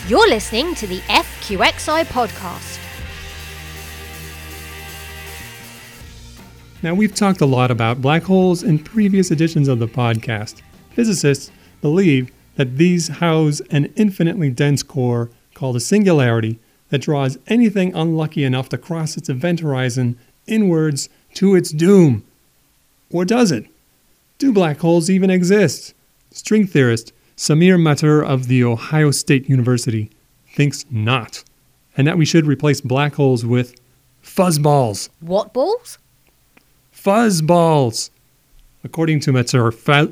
You're listening to the FQXI podcast. Now, we've talked a lot about black holes in previous editions of the podcast. Physicists believe that these house an infinitely dense core called a singularity that draws anything unlucky enough to cross its event horizon inwards to its doom. Or does it? Do black holes even exist? String theorist Samir Mathur of The Ohio State University thinks not, and that we should replace black holes with fuzzballs. What balls? Fuzzballs. According to Mathur,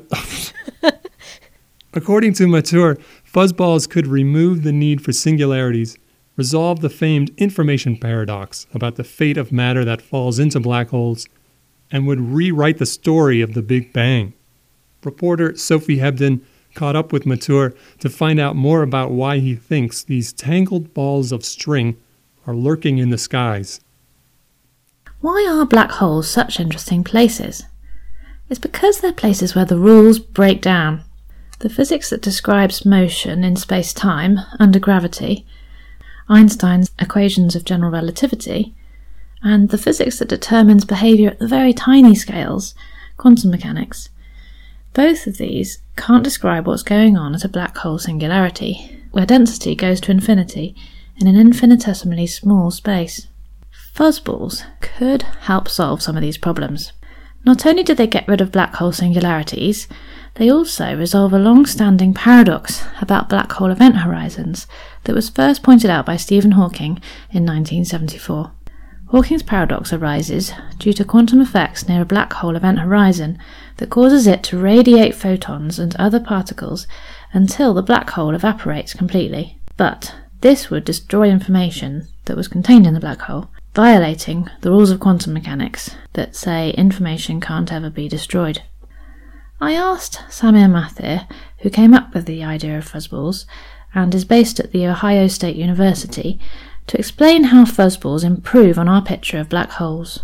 fuzzballs could remove the need for singularities, resolve the famed information paradox about the fate of matter that falls into black holes, and would rewrite the story of the Big Bang. Reporter Sophie Hebden caught up with Mathur to find out more about why he thinks these tangled balls of string are lurking in the skies. Why are black holes such interesting places? It's because they're places where the rules break down. The physics that describes motion in space-time under gravity, Einstein's equations of general relativity, and the physics that determines behaviour at the very tiny scales, quantum mechanics. Both of these can't describe what's going on at a black hole singularity, where density goes to infinity in an infinitesimally small space. Fuzzballs could help solve some of these problems. Not only do they get rid of black hole singularities, they also resolve a long-standing paradox about black hole event horizons that was first pointed out by Stephen Hawking in 1974. Hawking's paradox arises due to quantum effects near a black hole event horizon that causes it to radiate photons and other particles until the black hole evaporates completely. But this would destroy information that was contained in the black hole, violating the rules of quantum mechanics that say information can't ever be destroyed. I asked Samir Mathur, who came up with the idea of fuzzballs and is based at The Ohio State University, to explain how fuzzballs improve on our picture of black holes.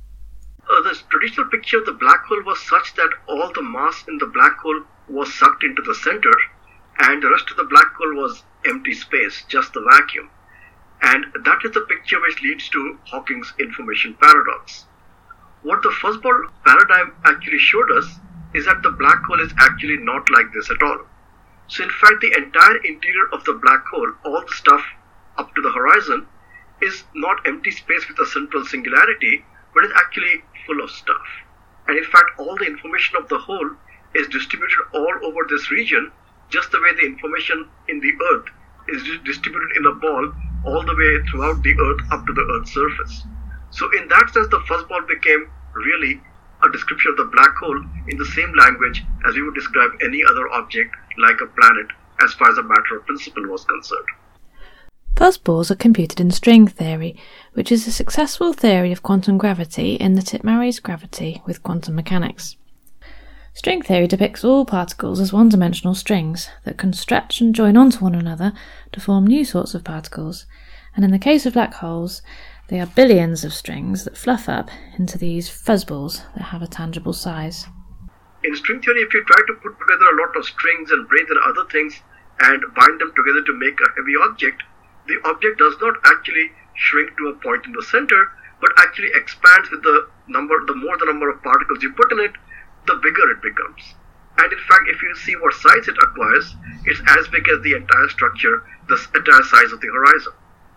The traditional picture of the black hole was such that all the mass in the black hole was sucked into the center, and the rest of the black hole was empty space, just the vacuum. And that is the picture which leads to Hawking's information paradox. What the fuzzball paradigm actually showed us is that the black hole is actually not like this at all. So in fact, the entire interior of the black hole, all the stuff up to the horizon, is not empty space with a central singularity, but is actually full of stuff. And in fact, all the information of the whole is distributed all over this region, just the way the information in the Earth is distributed in a ball all the way throughout the Earth up to the Earth's surface. So in that sense, the fuzzball became really a description of the black hole in the same language as we would describe any other object like a planet as far as the matter of principle was concerned. Fuzzballs are computed in string theory, which is a successful theory of quantum gravity in that it marries gravity with quantum mechanics. String theory depicts all particles as one-dimensional strings that can stretch and join onto one another to form new sorts of particles, and in the case of black holes, they are billions of strings that fluff up into these fuzzballs that have a tangible size. In string theory, if you try to put together a lot of strings and brains and other things and bind them together to make a heavy object, the object does not actually shrink to a point in the center, but actually expands with the more the number of particles you put in it, the bigger it becomes. And in fact, if you see what size it acquires, it's as big as the entire structure, the entire size of the horizon.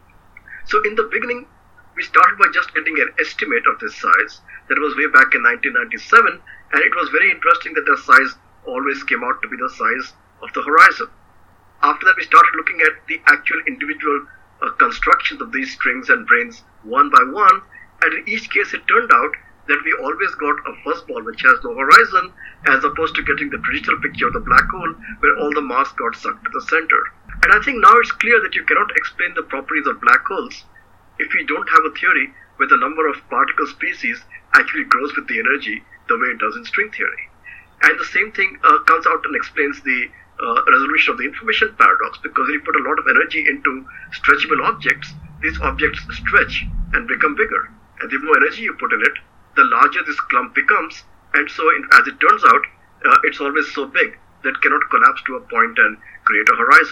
So in the beginning, we started by just getting an estimate of this size. That was way back in 1997, and it was very interesting that the size always came out to be the size of the horizon. After that, we started looking at the actual individual constructions of these strings and brains one by one, and in each case it turned out that we always got a fuzzball which has no horizon, as opposed to getting the traditional picture of the black hole where all the mass got sucked to the center. And I think now it's clear that you cannot explain the properties of black holes if you don't have a theory where the number of particle species actually grows with the energy the way it does in string theory. And the same thing comes out and explains the resolution of the information paradox, because when you put a lot of energy into stretchable objects, these objects stretch and become bigger. And the more energy you put in it, the larger this clump becomes. And so, as it turns out, it's always so big that cannot collapse to a point and create a horizon.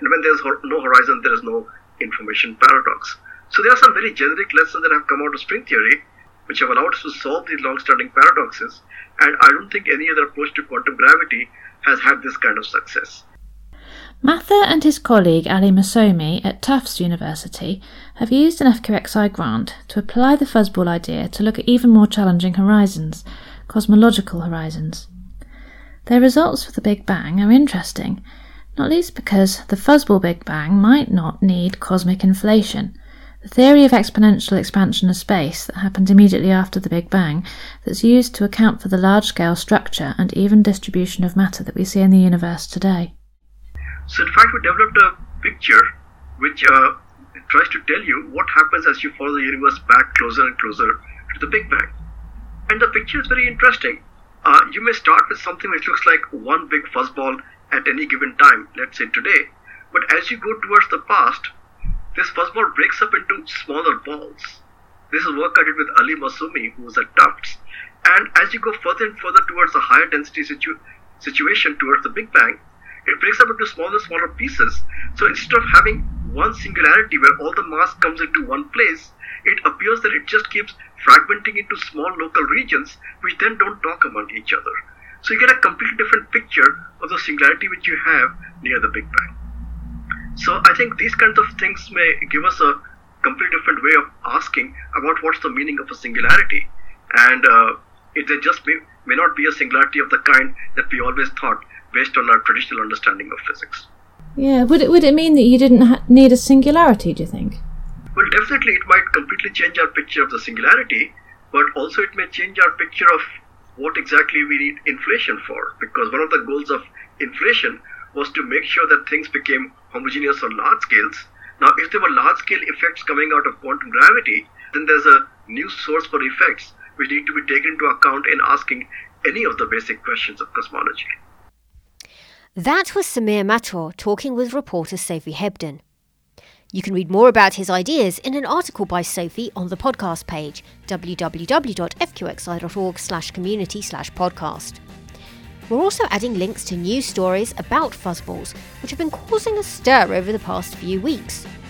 And when there's no horizon, there is no information paradox. So there are some very generic lessons that have come out of string theory, which have allowed us to solve these long-standing paradoxes. And I don't think any other approach to quantum gravity has had this kind of success. Mather and his colleague Ali Masomi at Tufts University have used an FQXI grant to apply the fuzzball idea to look at even more challenging horizons, cosmological horizons. Their results for the Big Bang are interesting, not least because the fuzzball Big Bang might not need cosmic inflation, the theory of exponential expansion of space that happened immediately after the Big Bang that's used to account for the large-scale structure and even distribution of matter that we see in the universe today. So in fact, we developed a picture which tries to tell you what happens as you follow the universe back closer and closer to the Big Bang. And the picture is very interesting. You may start with something which looks like one big fuzzball at any given time, let's say today. But as you go towards the past, this fuzzball breaks up into smaller balls. This is work I did with Ali Masomi, who was at Tufts. And as you go further and further towards a higher density situation towards the Big Bang, it breaks up into smaller pieces. So instead of having one singularity where all the mass comes into one place, it appears that it just keeps fragmenting into small local regions which then don't talk among each other. So you get a completely different picture of the singularity which you have near the Big Bang. So I think these kinds of things may give us a completely different way of asking about what's the meaning of a singularity. And it just may not be a singularity of the kind that we always thought based on our traditional understanding of physics. Yeah, would it mean that you didn't need a singularity, do you think? Well, definitely it might completely change our picture of the singularity, but also it may change our picture of what exactly we need inflation for, because one of the goals of inflation was to make sure that things became homogeneous on large scales. Now, if there were large-scale effects coming out of quantum gravity, then there's a new source for effects which need to be taken into account in asking any of the basic questions of cosmology. That was Samir Mator talking with reporter Sophie Hebden. You can read more about his ideas in an article by Sophie on the podcast page, www.fqxi.org/community/podcast. We're also adding links to news stories about fuzzballs, which have been causing a stir over the past few weeks.